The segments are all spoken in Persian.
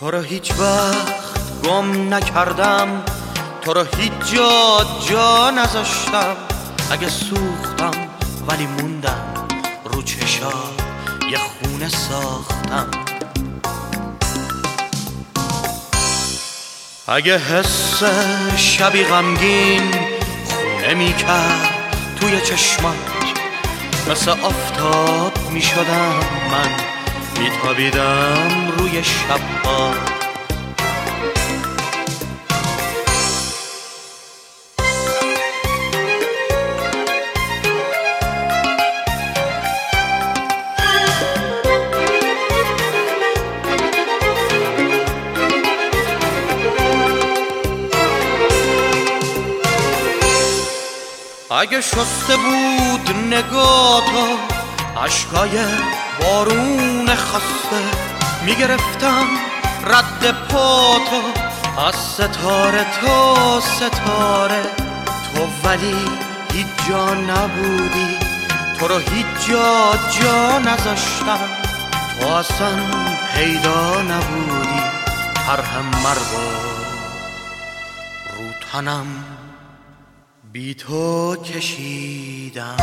تو رو هیچ وقت گم نکردم، تو رو هیچ جا نذاشتم. اگه سوختم ولی موندم، رو چشات یه خونه ساختم. اگه حس شبی غمگین خونه میکرد توی چشمات، مثل آفتاب میشدم من، میتابیدم روی شب‌ها. اگه شسته بود نگاه‌تا اشکای بارون خسته، میگرفتم رد پاتو از ستاره تا ستاره. تو ولی هیچ جا نبودی، تو رو هیچ جا نذاشتم. تو اصلا پیدا نبودی، هرهم مرگو رو تنم بی تو کشیدم.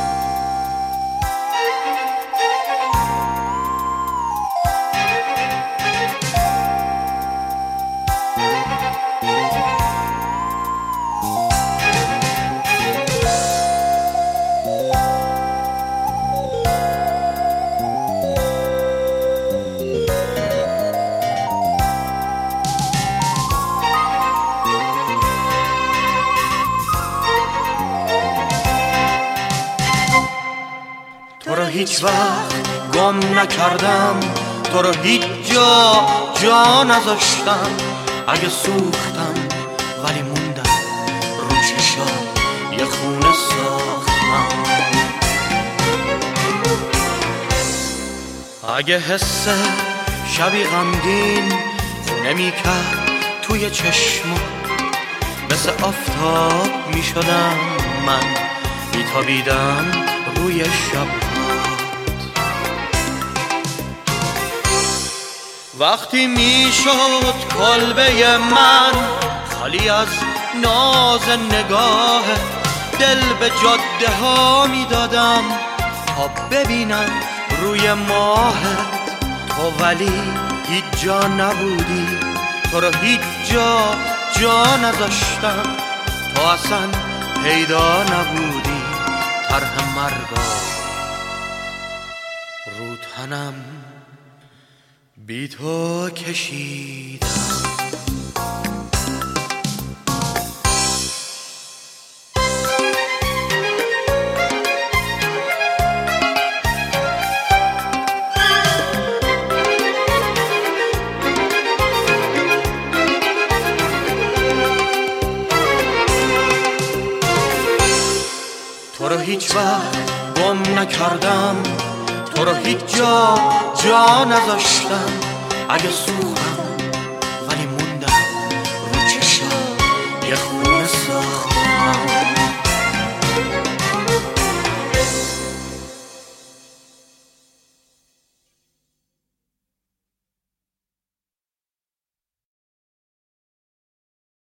تو رو هیچ وقت گم نکردم، تو رو هیچ جا نذاشتم. اگه سوختم ولی موندم، رو چشات یه خونه ساختم. اگه حس شبی غمگین خونه میکرد توی چشمات، مثل آفتاب میشدم من، میتابیدم روی شب‌هات. وقتی میشد کلبه من خالی از ناز نگاه، دل به جاده ها میدادم تا ببینم روی ماهت. تو ولی هیچ جا نبودی، تو رو هیچ جا نذاشتم. تو اصلا پیدا نبودی، طرح مرگا رو تنم بی تو کشیدم. تو رو هیچ وقت گم نکردم، تو رو هیچ جا نذاشتم. اگه سوختم